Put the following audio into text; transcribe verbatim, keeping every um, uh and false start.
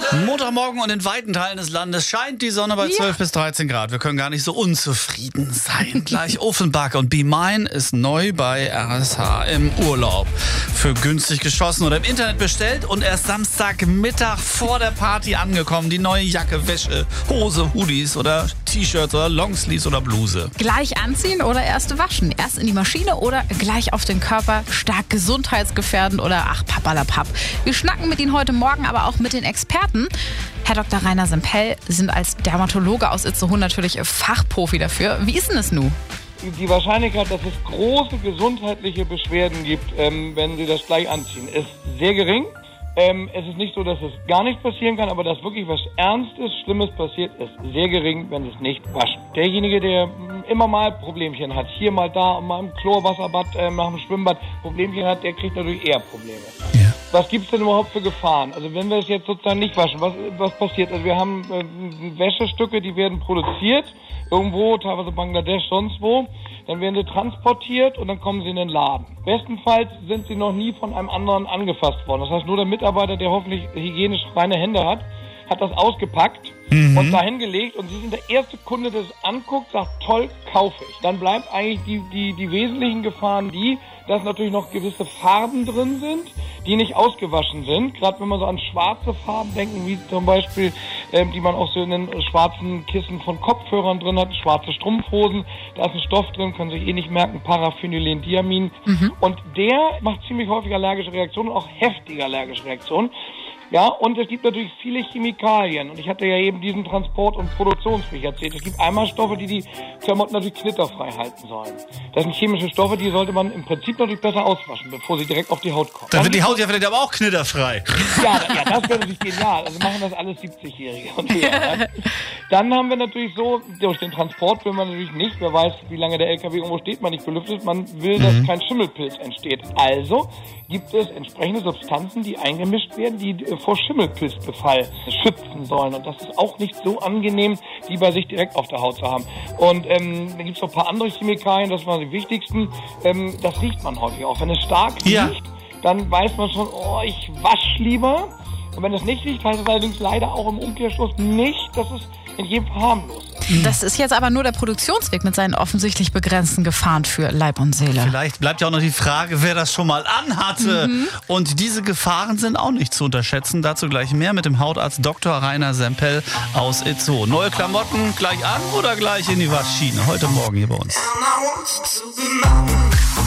Montagmorgen und in weiten Teilen des Landes scheint die Sonne bei ja. zwölf bis dreizehn Grad. Wir können gar nicht so unzufrieden sein. Gleich Offenbach und Be Mine ist neu bei R S H im Urlaub. Für günstig geschossen oder im Internet bestellt und erst Samstagmittag vor der Party angekommen. Die neue Jacke, Wäsche, Hose, Hoodies oder T-Shirts oder Longsleeves oder Bluse. Gleich anziehen oder erst waschen? Erst in die Maschine oder gleich auf den Körper? Stark gesundheitsgefährdend oder ach papperlapapp. Wir schnacken mit Ihnen heute Morgen aber auch mit den Experten. Herr Doktor Rainer Sempell, Sie sind als Dermatologe aus Itzehoe natürlich Fachprofi dafür. Wie ist denn es nun? Die Wahrscheinlichkeit, dass es große gesundheitliche Beschwerden gibt, ähm, wenn Sie das gleich anziehen, ist sehr gering. Ähm, es ist nicht so, dass es gar nicht passieren kann, aber dass wirklich was Ernstes, Schlimmes passiert, ist sehr gering, wenn Sie es nicht waschen. Derjenige, der immer mal Problemchen hat, hier mal da, mal im Chlorwasserbad, äh, nach dem Schwimmbad Problemchen hat, der kriegt natürlich eher Probleme. Ja. Was gibt es denn überhaupt für Gefahren? Also wenn wir es jetzt sozusagen nicht waschen, was, was passiert? Also wir haben äh, Wäschestücke, die werden produziert, irgendwo, teilweise Bangladesch, sonst wo. Dann werden sie transportiert und dann kommen sie in den Laden. Bestenfalls sind sie noch nie von einem anderen angefasst worden. Das heißt, nur der Mitarbeiter, der hoffentlich hygienisch reine Hände hat, hat das ausgepackt mhm. und dahin gelegt und Sie sind der erste Kunde, der es anguckt, sagt, toll, kaufe ich. Dann bleiben eigentlich die, die, die wesentlichen Gefahren die, dass natürlich noch gewisse Farben drin sind, die nicht ausgewaschen sind. Gerade wenn man so an schwarze Farben denken, wie zum Beispiel, ähm, die man auch so in den schwarzen Kissen von Kopfhörern drin hat, schwarze Strumpfhosen, da ist ein Stoff drin, können Sie sich eh nicht merken, Paraphenylendiamin. Mhm. Und der macht ziemlich häufig allergische Reaktionen, auch heftige allergische Reaktionen. Ja, und es gibt natürlich viele Chemikalien. Und ich hatte ja eben diesen Transport- und Produktionsweg erzählt. Es gibt einmal Stoffe, die die Klamotten natürlich knitterfrei halten sollen. Das sind chemische Stoffe, die sollte man im Prinzip natürlich besser auswaschen, bevor sie direkt auf die Haut kommen. Dann wird die Haut ja vielleicht aber auch knitterfrei. Ja, ja, das wäre natürlich genial. Also machen das alles siebzigjährige und höher. Ja. Dann haben wir natürlich so, durch den Transport will man natürlich nicht, wer weiß, wie lange der L K W irgendwo steht, man nicht belüftet, man will, dass mhm. kein Schimmelpilz entsteht. Also gibt es entsprechende Substanzen, die eingemischt werden, die vor Schimmelpilzbefall schützen sollen. Und das ist auch nicht so angenehm, die bei sich direkt auf der Haut zu haben. Und ähm, da gibt es noch ein paar andere Chemikalien, das waren die wichtigsten. Ähm, das riecht man häufig auch. Wenn es stark ja. riecht, dann weiß man schon, oh, ich wasche lieber. Und wenn es nicht riecht, heißt es allerdings leider auch im Umkehrschluss nicht, dass es in jedem Fall harmlos ist. Das ist jetzt aber nur der Produktionsweg mit seinen offensichtlich begrenzten Gefahren für Leib und Seele. Vielleicht bleibt ja auch noch die Frage, wer das schon mal anhatte. Mhm. Und diese Gefahren sind auch nicht zu unterschätzen. Dazu gleich mehr mit dem Hautarzt Doktor Rainer Sempell aus Itzehoe. Neue Klamotten gleich an oder gleich in die Waschschiene? Heute Morgen hier bei uns.